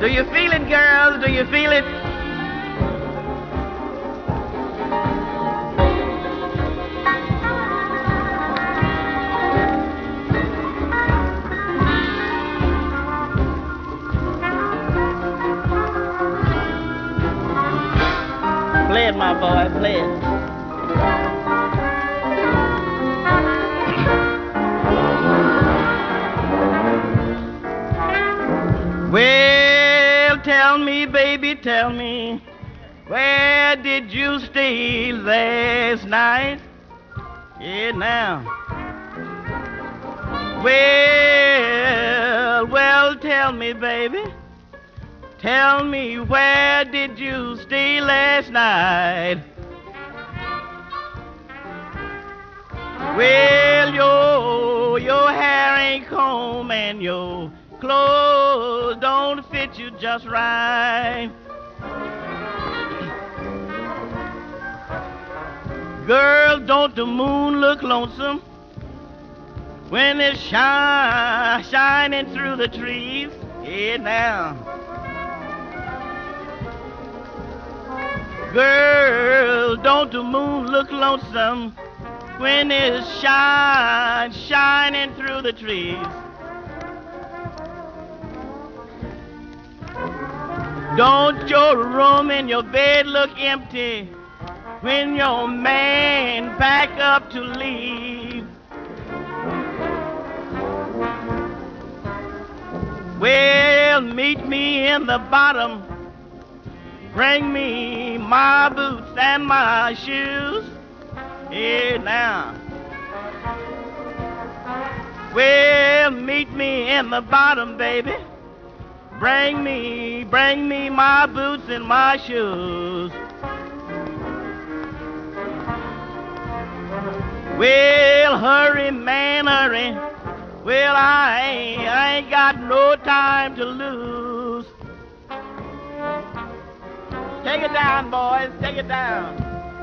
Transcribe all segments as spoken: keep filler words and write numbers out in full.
Do you feel it, girls? Do you feel it? Play it, my boy, play it. Well, tell me, baby, tell me, where did you stay last night? Yeah, now. Well, well, tell me, baby, tell me, where did you stay last night? Well, your, your hair ain't combed and your clothes don't fit you just right. Girl, don't the moon look lonesome when it's shine, shining through the trees? Yeah, now. Girl, don't the moon look lonesome when it's shine, shining through the trees? Don't your room and your bed look empty when your man pack up to leave? Well, meet me in the bottom. Bring me my boots and my shoes. Yeah, now. Well, meet me in the bottom, baby. Bring me, bring me my boots and my shoes. Well, hurry, man, hurry. Well, I ain't, I ain't got no time to lose. Take it down, boys, take it down.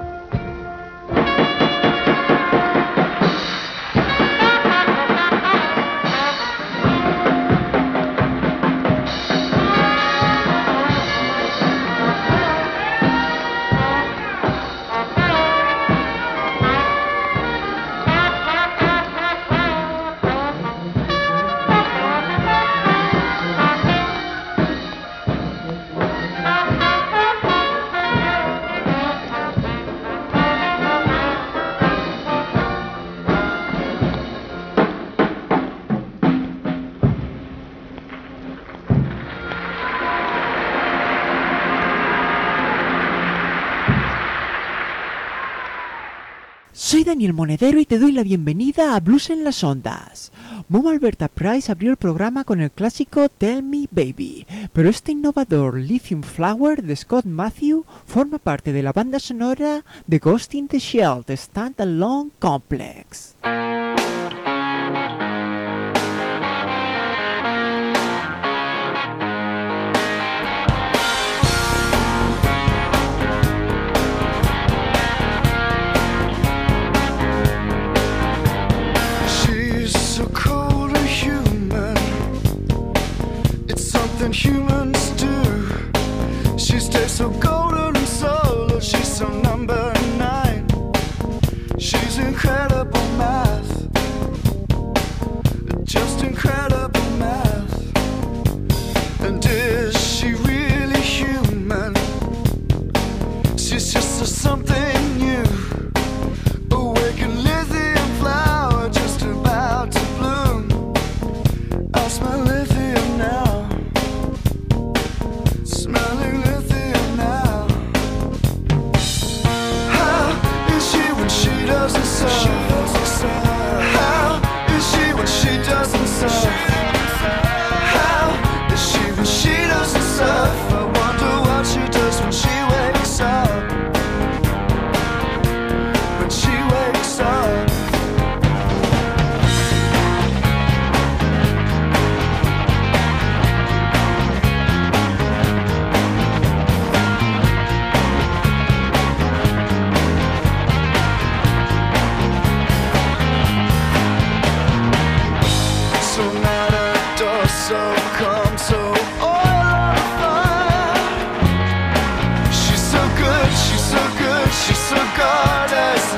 Soy Daniel Monedero y te doy la bienvenida a Blues en las Ondas. Momo Alberta Price abrió el programa con el clásico Tell Me Baby, pero este innovador Lithium Flower de Scott Matthew forma parte de la banda sonora de Ghost in the Shell de Stand Alone Complex. Humans do. She stays so golden and solo. She's so number nine. She's incredible math. Just incredible math. And is she really human? She's just a something new. Awakened lithium flower just about to bloom. I smell lithium now. Smelling lithium now. How is she when she doesn't serve? How is she when she doesn't serve?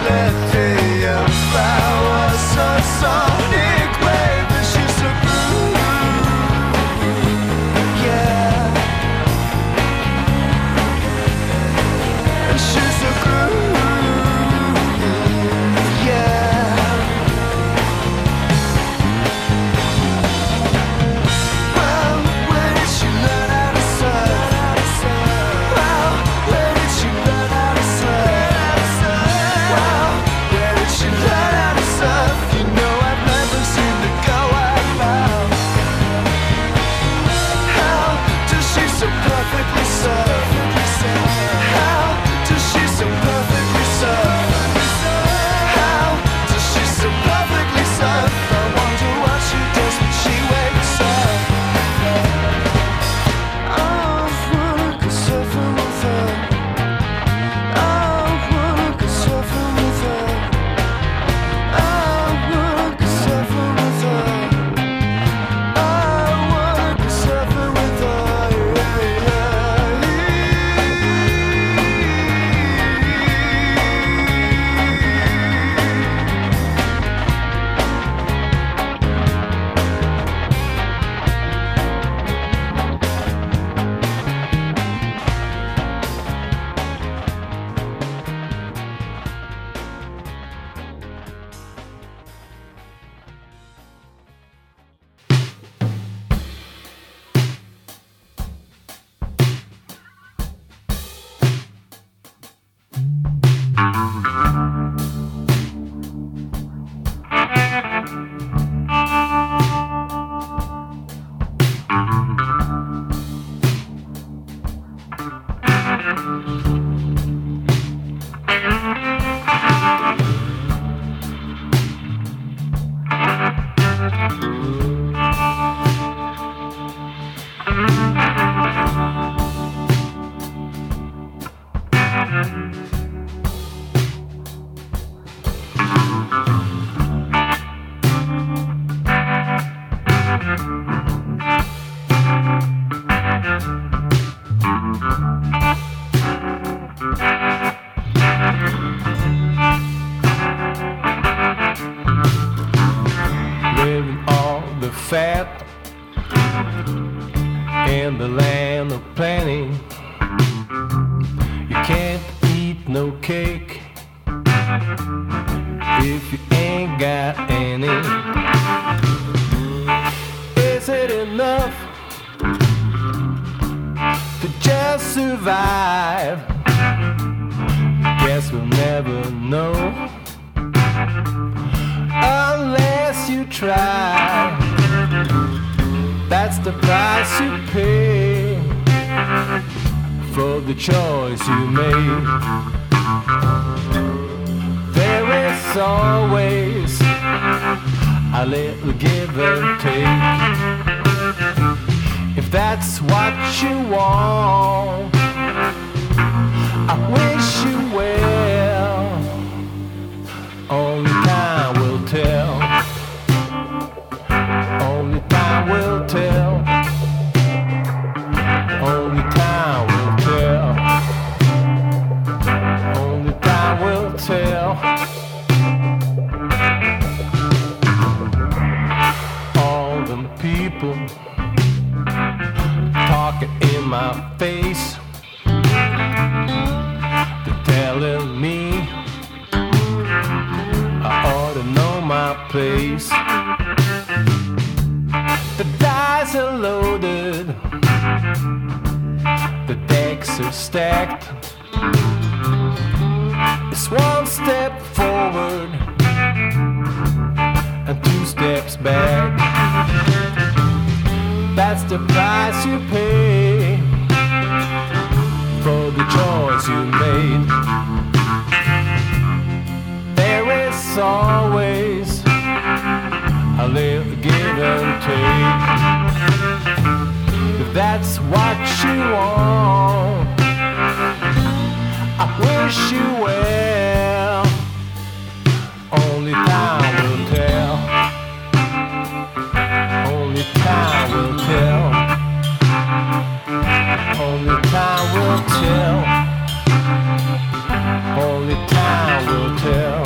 in the land of plenty. You can't eat no cake if you ain't got any. Is it enough to just survive? Guess we'll never know unless you try. That's the price you pay for the choice you made. There is always a little give and take. If that's what you want, I wish you well. Only time will tell. Only time will tell. Only time will tell. Only time will tell. All the people talking in my face, they're telling me I ought to know my place. The dice are loaded, the decks are stacked. It's one step forward and two steps back. That's the price you pay for the choice you made. There is always a little give and take. If that's what you want, I wish you well. Only time will tell. Only time will tell. Only time will tell. Only time will tell.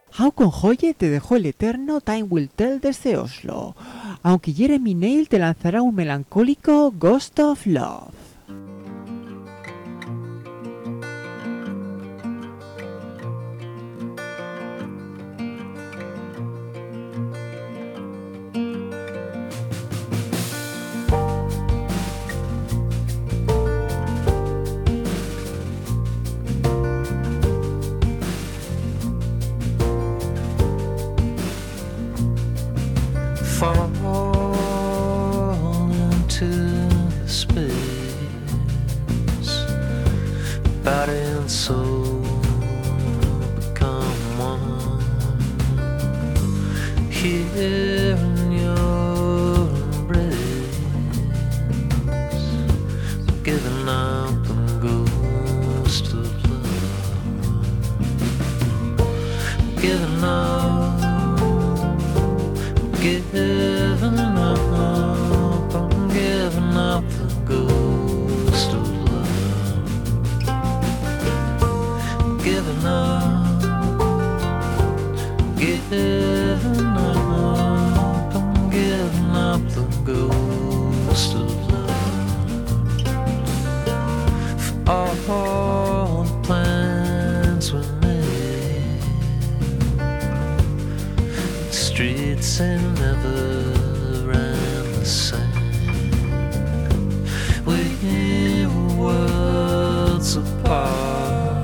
Haukon Joye te dejó el eterno Time Will Tell desde Oslo, aunque Jeremy Nail te lanzará un melancólico Ghost of Love. Fall into the space, body and soul become one. Here in your embrace, giving up the ghost of love, giving up. Giving up, I'm giving up the ghost of love. Giving up, giving up, I'm giving up the ghost of love. For all the plans we made, the streets ain't never ran the same. We were worlds apart,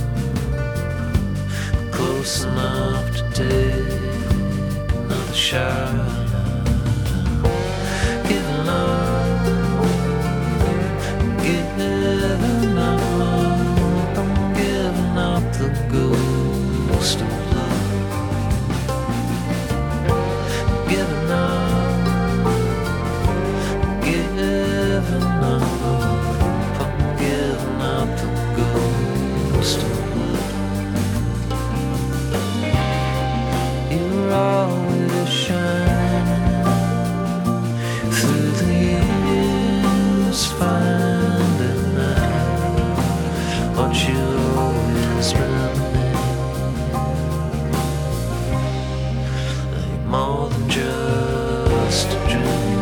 close enough to take another shot. Giving up, giving up, I'm giving up the ghost of love. Giving up, giving up, I'm giving up the ghost of love. You're always shining through the years, finding out what you always reminisce. Like more than just a dream.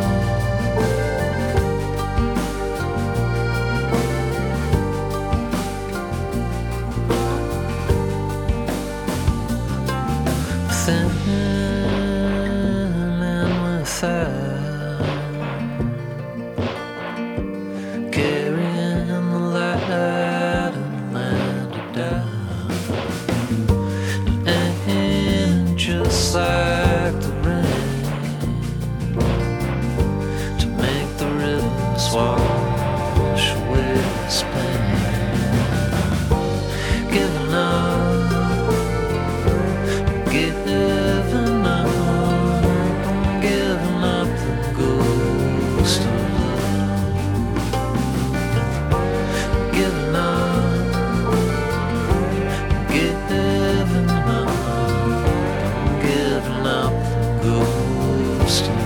Thin and without, carrying the light and landed down. And just like the rain, to make the rivers wash away this pain. Giving up, giving up, giving up the ghost of love. Giving up, giving up, giving up the ghost of love.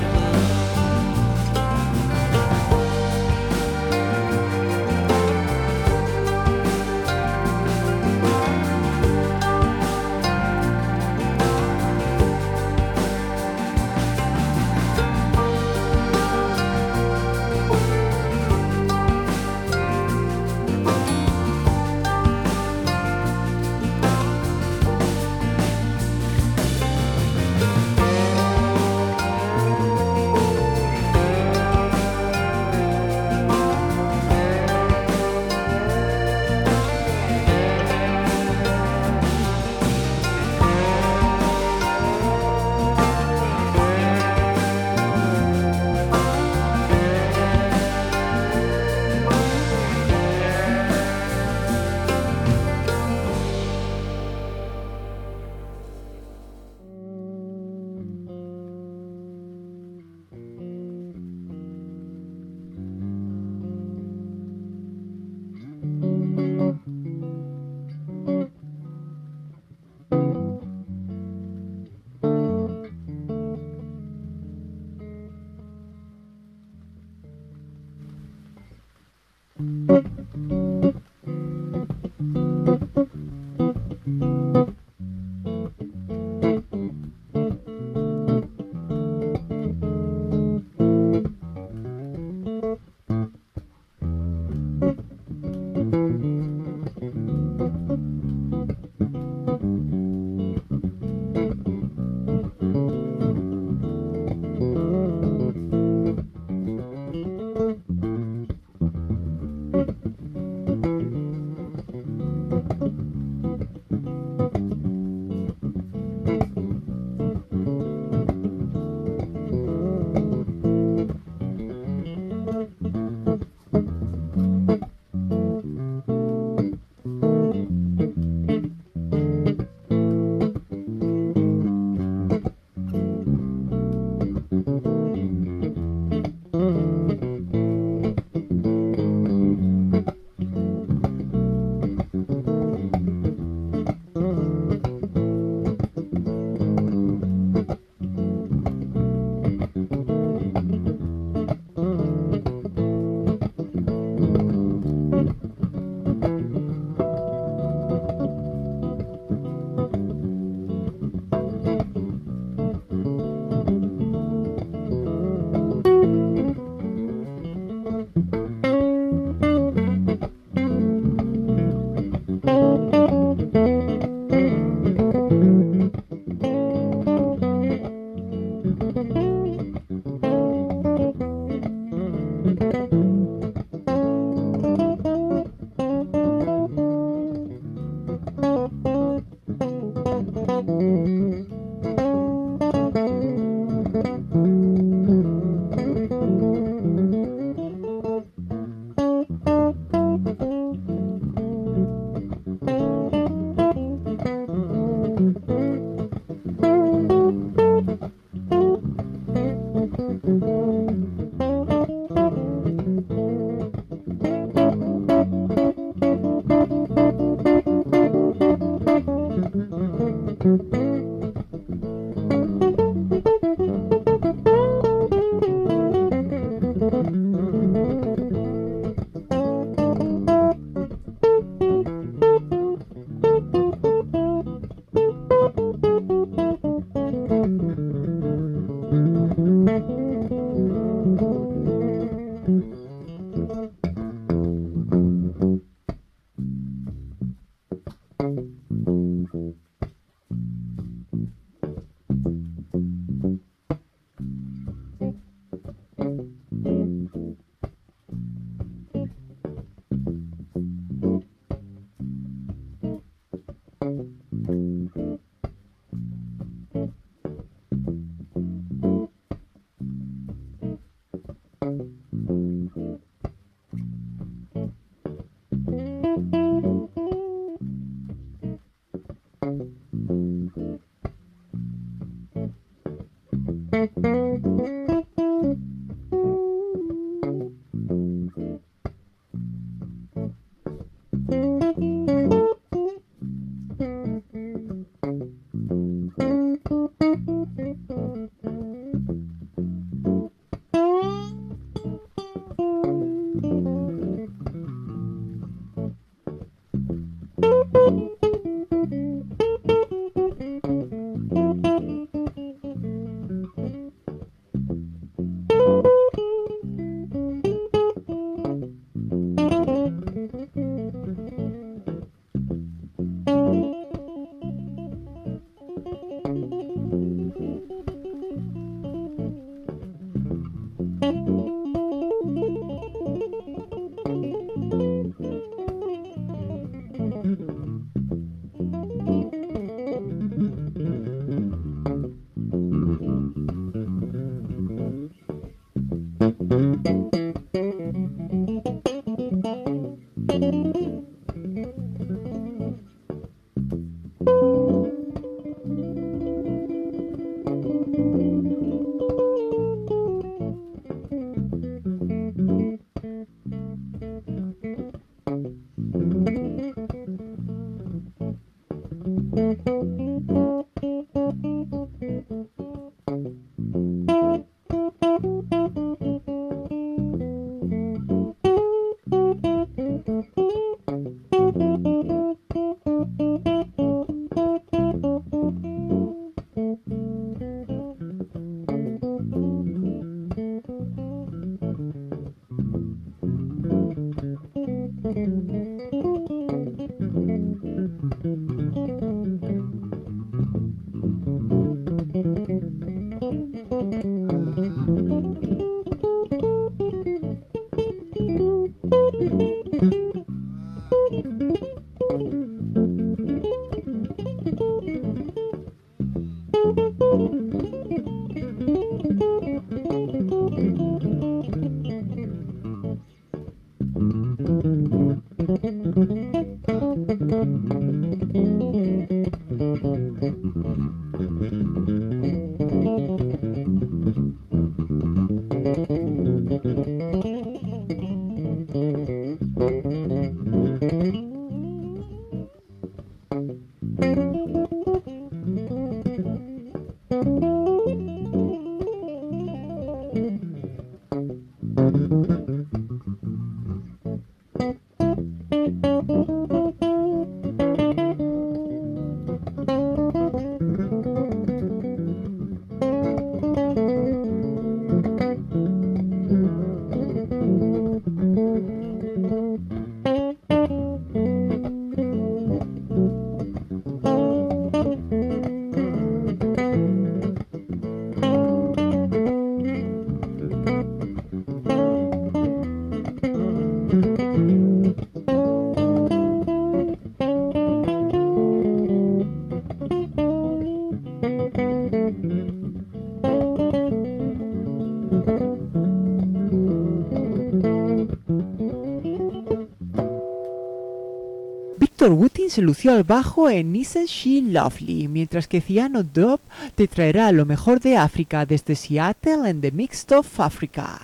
Victor Wooten se lució al bajo en Isn't She Lovely, mientras que Ciano Dub te traerá lo mejor de África desde Seattle en The Mixed of Africa.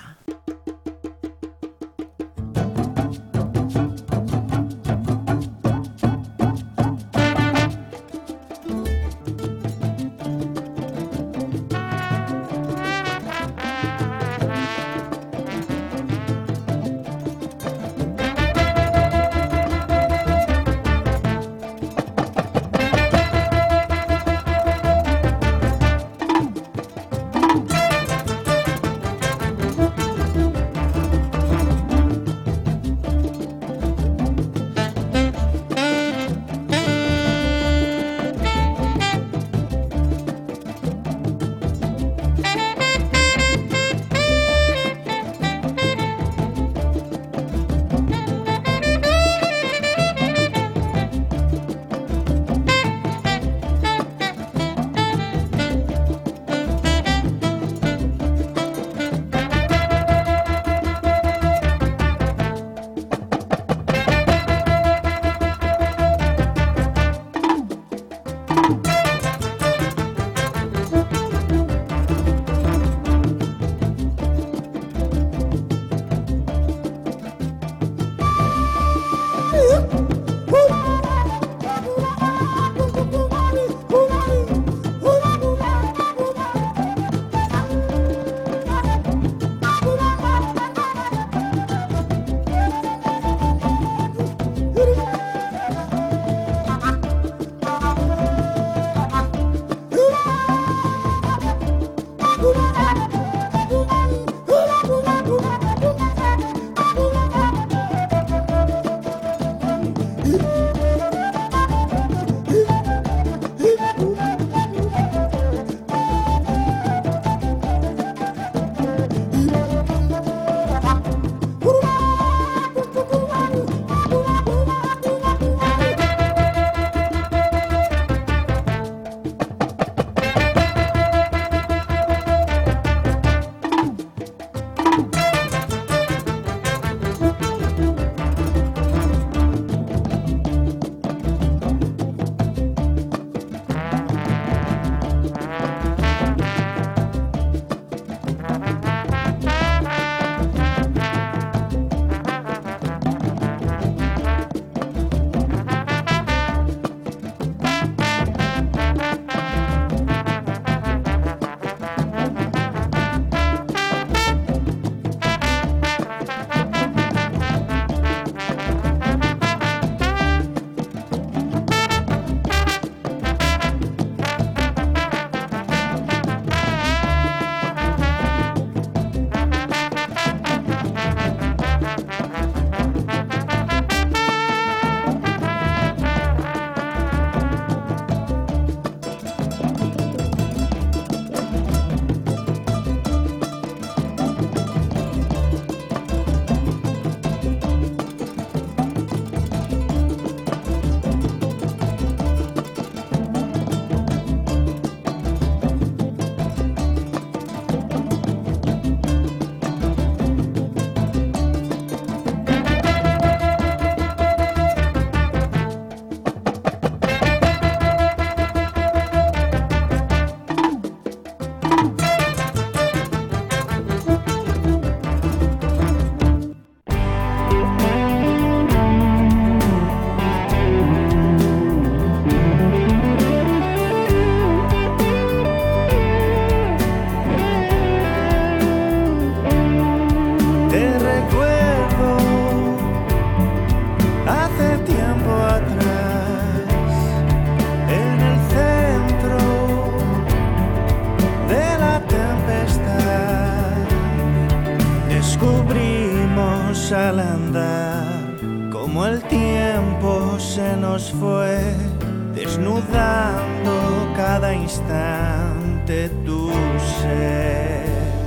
Descubrimos al andar como el tiempo se nos fue, desnudando cada instante tu ser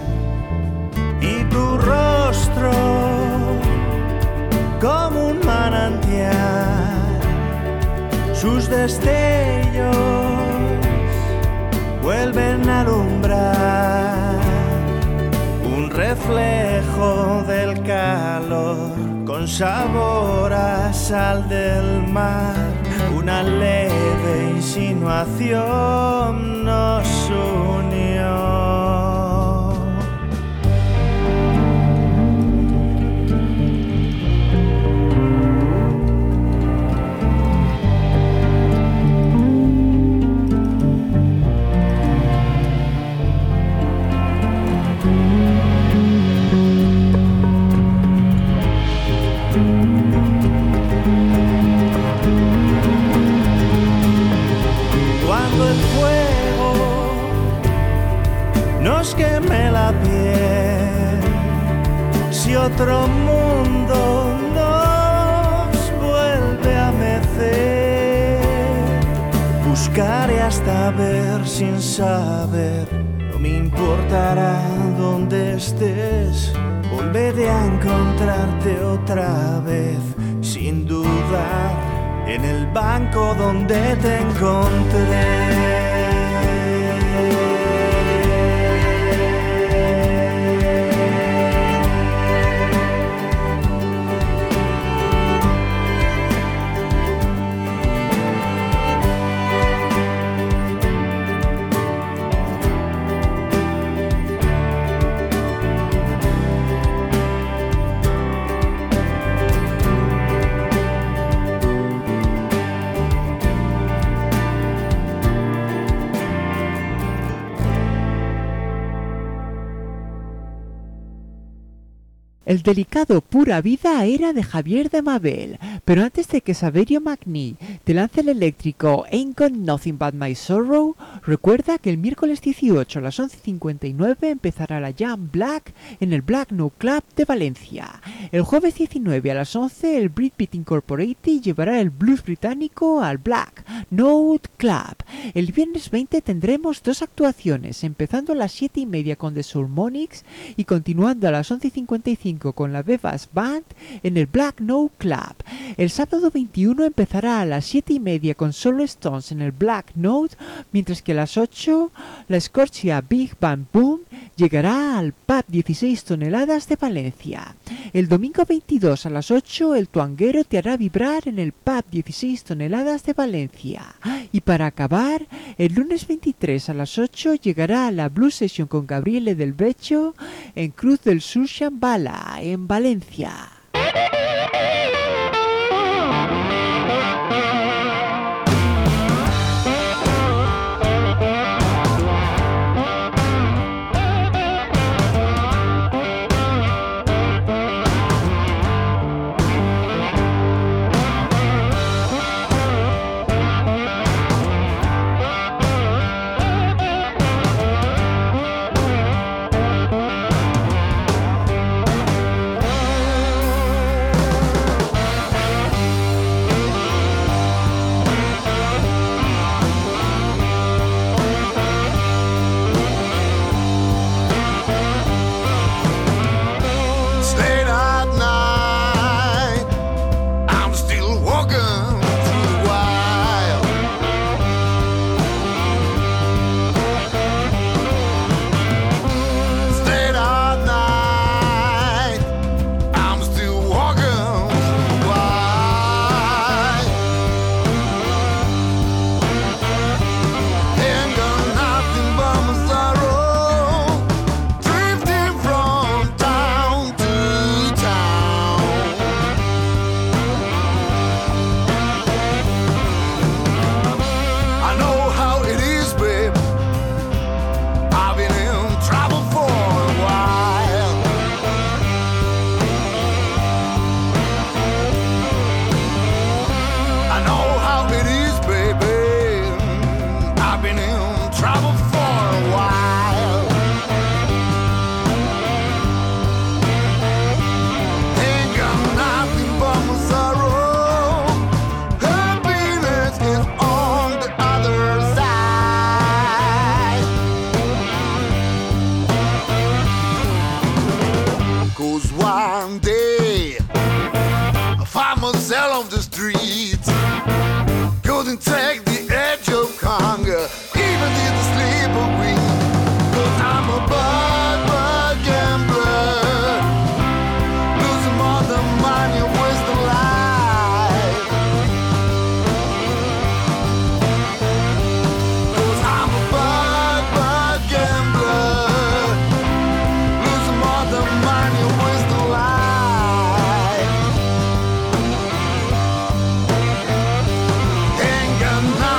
y tu rostro como un manantial. Sus destellos vuelven a alumbrar un reflejo del calor con sabor a sal del mar. Una leve insinuación nos unió. Nos queme la piel, si otro mundo nos vuelve a mecer, buscaré hasta ver sin saber, no me importará dónde estés, volveré a encontrarte otra vez, sin dudar, en el banco donde te encontré. El delicado Pura Vida era de Javier de Mabel, pero antes de que Saverio Magni te lance el eléctrico Ain't Got Nothing But My Sorrow, recuerda que el miércoles dieciocho a las once y cincuenta y nueve empezará la Jam Black en el Black Note Club de Valencia. El jueves diecinueve a las once el Breakbeat Incorporated llevará el blues británico al Black Note Club. El viernes veinte tendremos dos actuaciones, empezando a las siete y media con The Soulmonics y continuando a las once y cincuenta y cinco con la Bebas Band en el Black Note Club. El sábado veintiuno empezará a las siete y media con Solo Stones en el Black Note, mientras que a las ocho la Scorchia Big Band Boom llegará al Pub dieciséis toneladas de Valencia. El domingo veintidós a las ocho el Tuanguero te hará vibrar en el Pub dieciséis toneladas de Valencia. Y para acabar, el lunes veintitrés a las ocho llegará la Blues Session con Gabriele del Becho en Cruz del Sur Shambhala, en Valencia. 'Cause one day I find myself on the streets, couldn't take the edge of hunger, even did the sleep of weed. 'Cause I'm a bad, bad gambler, losing more than money, waste the life. 'Cause I'm a bad, bad gambler, losing more than money, waste the life. Ain't got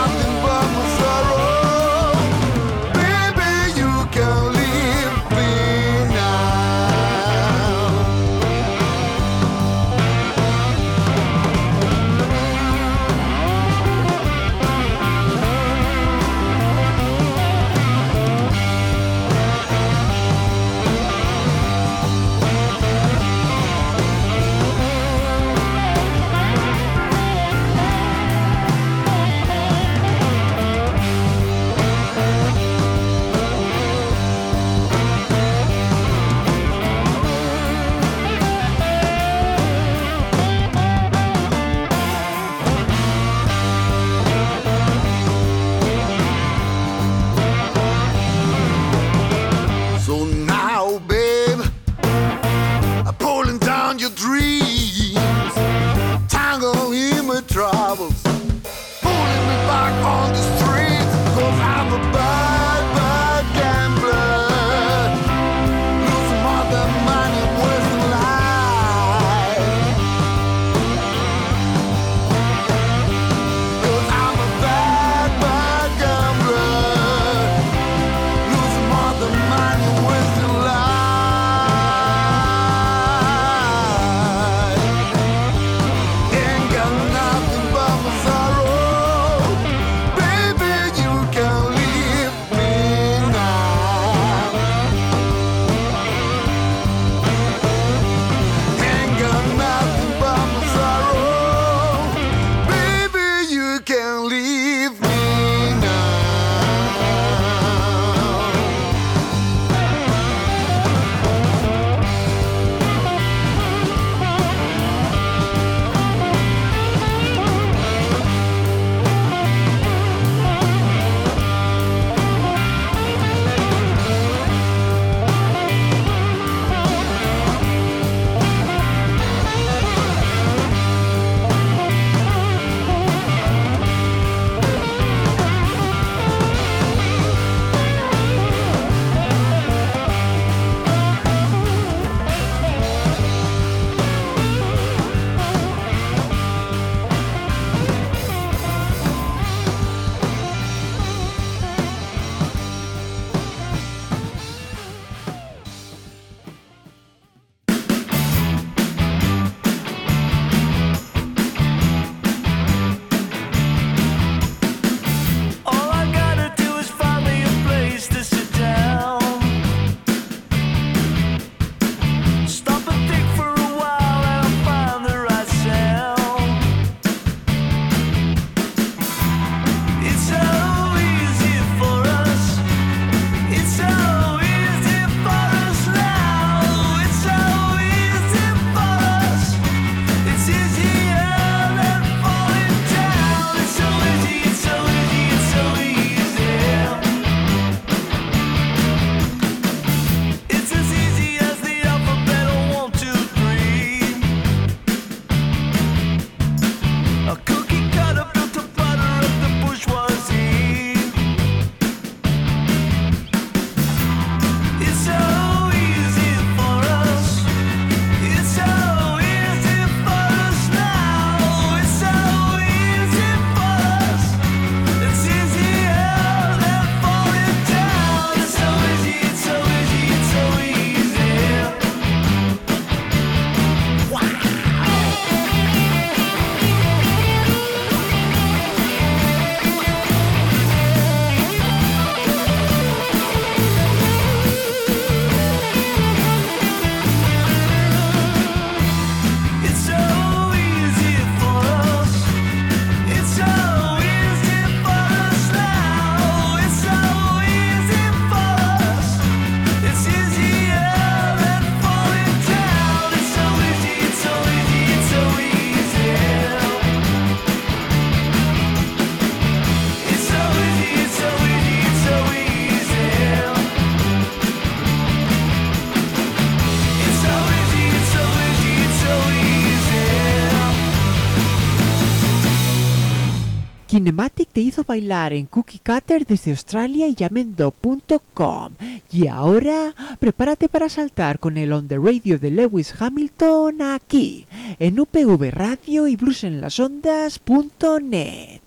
Kinematic te hizo bailar en Cookie Cutter desde Australia y Yamendo punto com. Y ahora, prepárate para saltar con el On The Radio de Lewis Hamilton aquí, en U P V Radio y blues en las ondas punto net.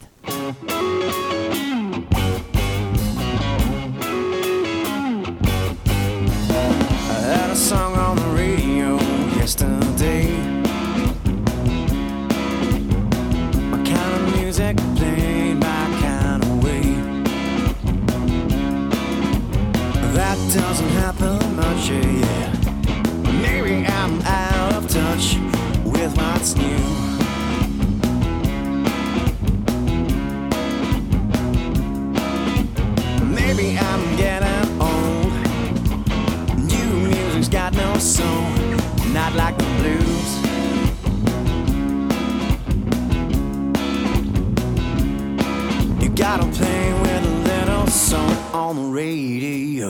I had a song on the radio yesterday. My kind of music played my kind of way. That doesn't happen much, yeah. Maybe I'm out of touch with what's new. Maybe I'm getting old. New music's got no soul, not like the blues. You gotta play with a little song on the radio.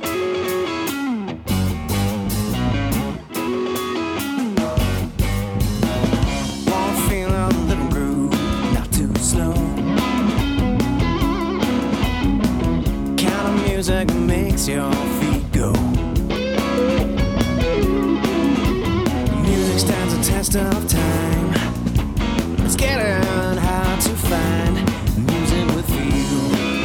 Wanna feel a little groove, not too slow. Kind of music makes your feet go. Music stands a test of time. It's getting hard to find music with you.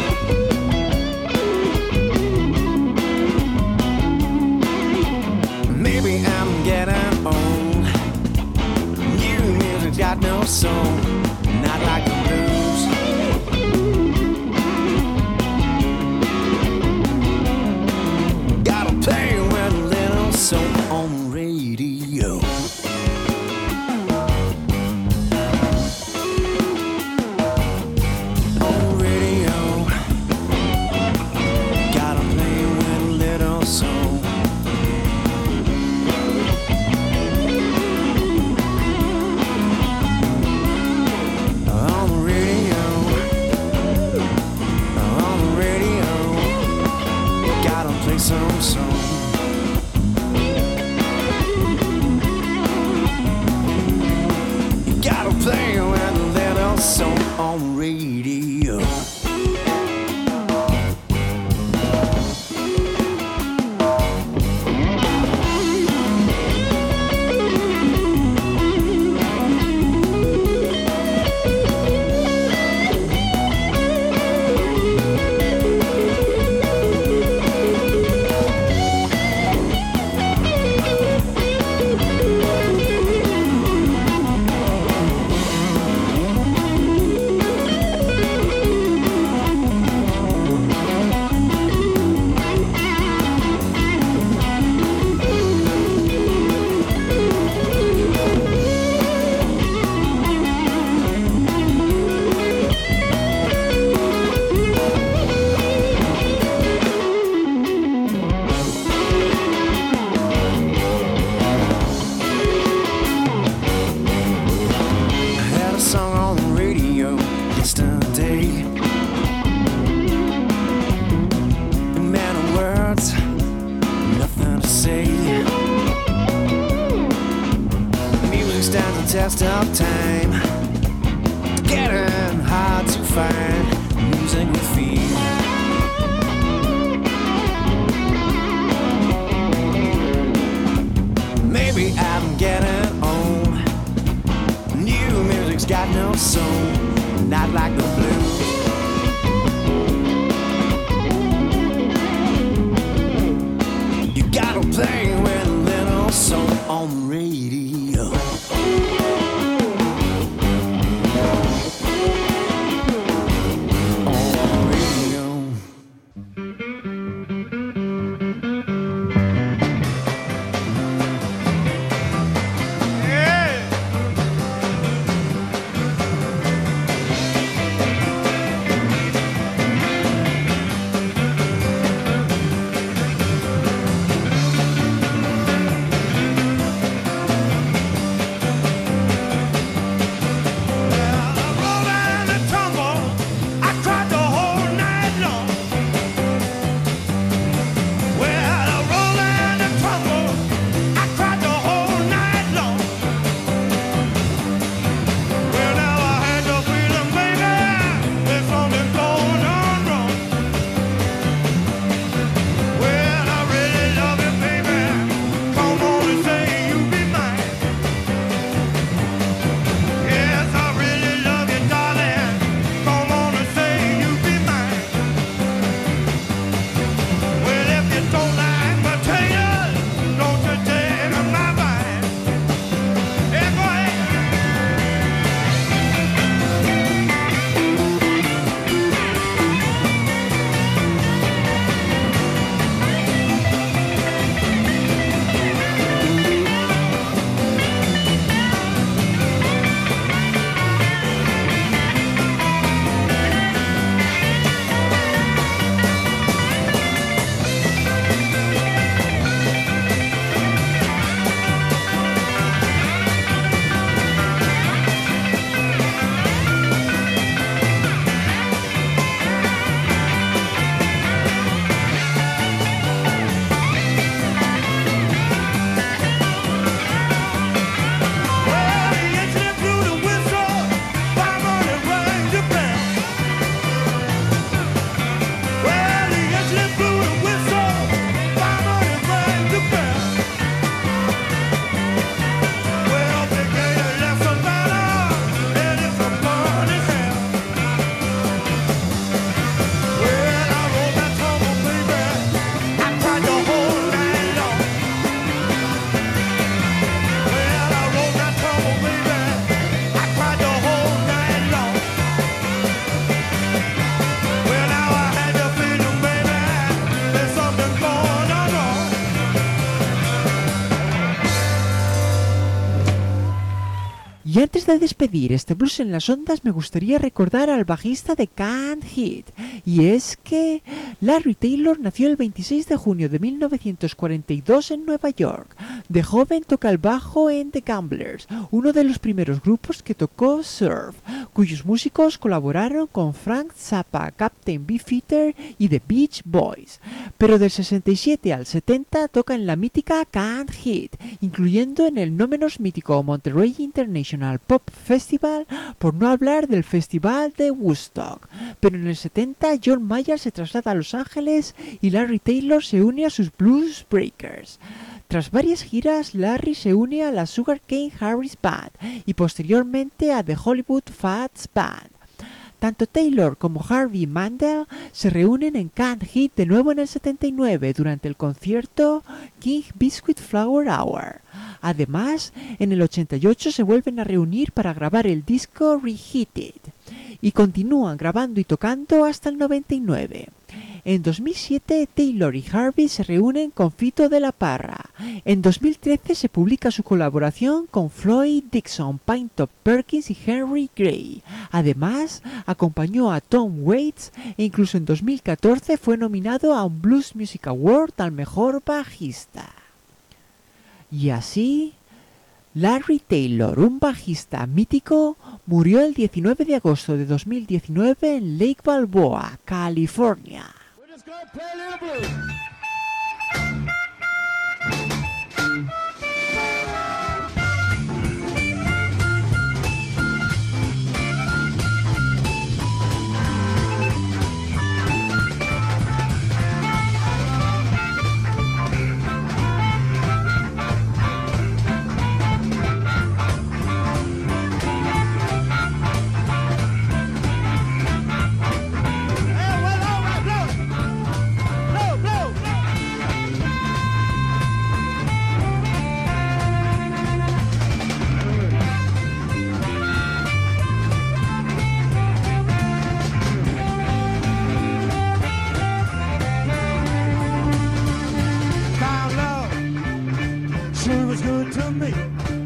Maybe I'm getting old. New music's got no soul, not like the blues. Gotta play with a little soul on the radio. On the radio. Gotta play with a little soul. On the radio. On the radio. Gotta play some song. You gotta play with a little song on the radio. I had a song on the radio yesterday. A man of words, nothing to say. Music stands the test of time. It's getting hard to find music with feel. Maybe I'm getting old. New music's got no soul, not like the blues. You gotta play with a little soul on the radio. On the radio. Y antes de despedir este Blues en las Ondas, me gustaría recordar al bajista de Can't Hit. Y es que Larry Taylor nació el veintiséis de junio de mil novecientos cuarenta y dos en Nueva York. De joven toca el bajo en The Gamblers, uno de los primeros grupos que tocó surf, cuyos músicos colaboraron con Frank Zappa, Captain Beefeater y The Beach Boys. Pero del sesenta y siete al setenta toca en la mítica Can't Hit, incluyendo en el no menos mítico Monterey International Pop Festival, por no hablar del Festival de Woodstock. Pero en el setenta John Mayer se traslada a Los Ángeles y Larry Taylor se une a sus Blues Breakers. Tras varias giras, Larry se une a la Sugarcane Harris Band y posteriormente a The Hollywood Fats Band. Tanto Taylor como Harvey Mandel se reúnen en Can't Hit de nuevo en el setenta y nueve durante el concierto King Biscuit Flower Hour. Además, en el ochenta y ocho se vuelven a reunir para grabar el disco Reheated y continúan grabando y tocando hasta el noventa y nueve. En dos mil siete, Taylor y Harvey se reúnen con Fito de la Parra. En dos mil trece se publica su colaboración con Floyd Dixon, Pinetop Perkins y Henry Gray. Además, acompañó a Tom Waits e incluso en dos mil catorce fue nominado a un Blues Music Award al mejor bajista. Y así, Larry Taylor, un bajista mítico, murió el diecinueve de agosto de dos mil diecinueve en Lake Balboa, California. Sure was good to me.